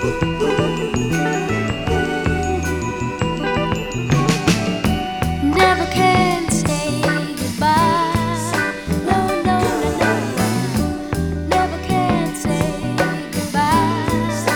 Never can say goodbye. No, no, no, no. Never can say goodbye.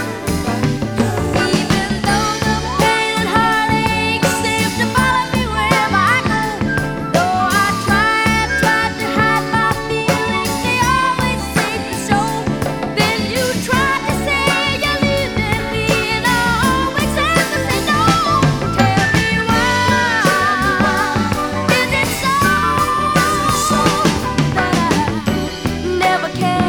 Even though the pain and heartache seem to follow me wherever I go. Though I tried to hide my feelings, they always seem to show. Then you tried to say you're leaving me, and I always have to say no. Tell me why is it so that I never can?